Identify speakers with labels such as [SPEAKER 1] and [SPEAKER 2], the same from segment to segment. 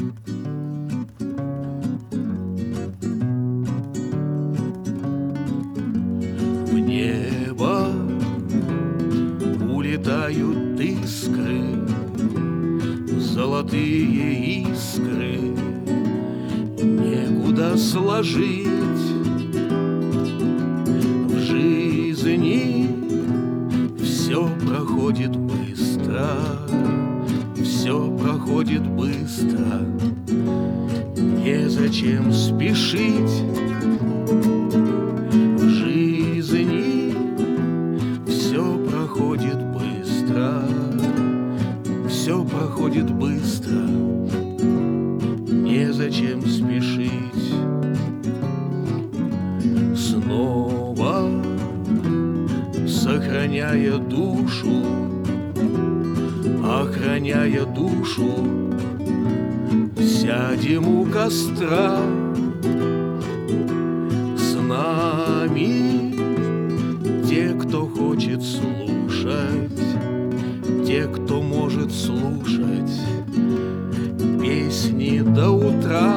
[SPEAKER 1] В небо улетают искры, золотые искры, некуда сложить. В жизни все проходит быстро, все проходит быстро, незачем спешить. В жизни все проходит быстро, все проходит быстро, незачем спешить. Снова сохраняя душу, охраняя душу, сядем у костра. С нами те, кто хочет слушать, те, кто может слушать песни до утра.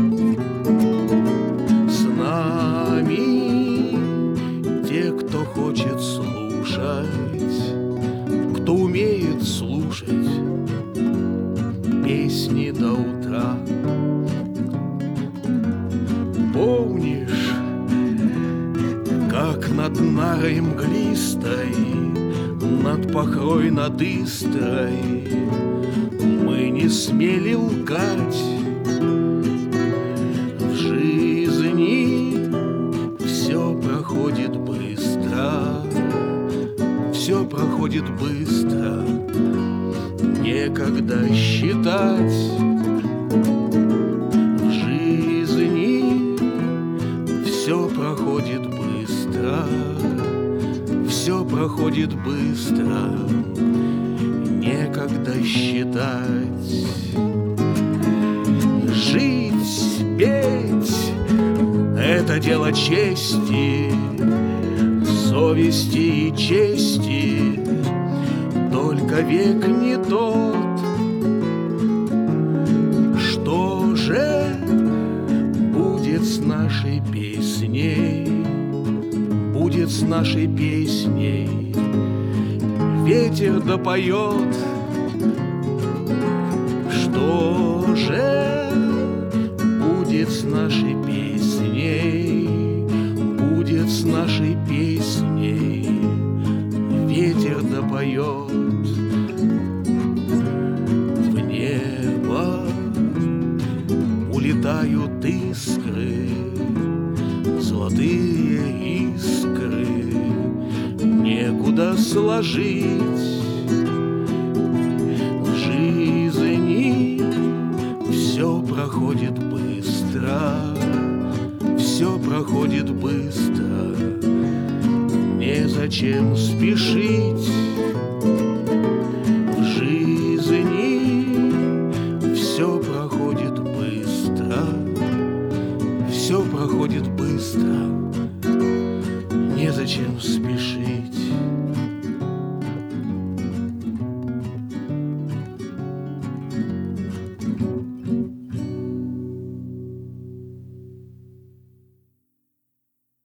[SPEAKER 1] С нами те, кто хочет слушать, кто умеет слушать песни до утра. Помнишь, как над нарой мглистой, над похрой, над Истрой мы не смели лгать? В жизни все проходит быстро, все проходит быстро, некогда считать. В жизни все проходит быстро, все проходит быстро, некогда считать. Жить, петь — это дело чести, совести и чести, только век не тот. Что же будет с нашей песней, будет с нашей песней? Ветер допоет. Что же будет с нашей песней, будет с нашей песней? Ветер допоет. В небо улетают искры, золотые искры, некуда сложить. В жизни все проходит быстро, все проходит быстро, незачем спешить. В жизни все проходит быстро, все проходит быстро, незачем спешить.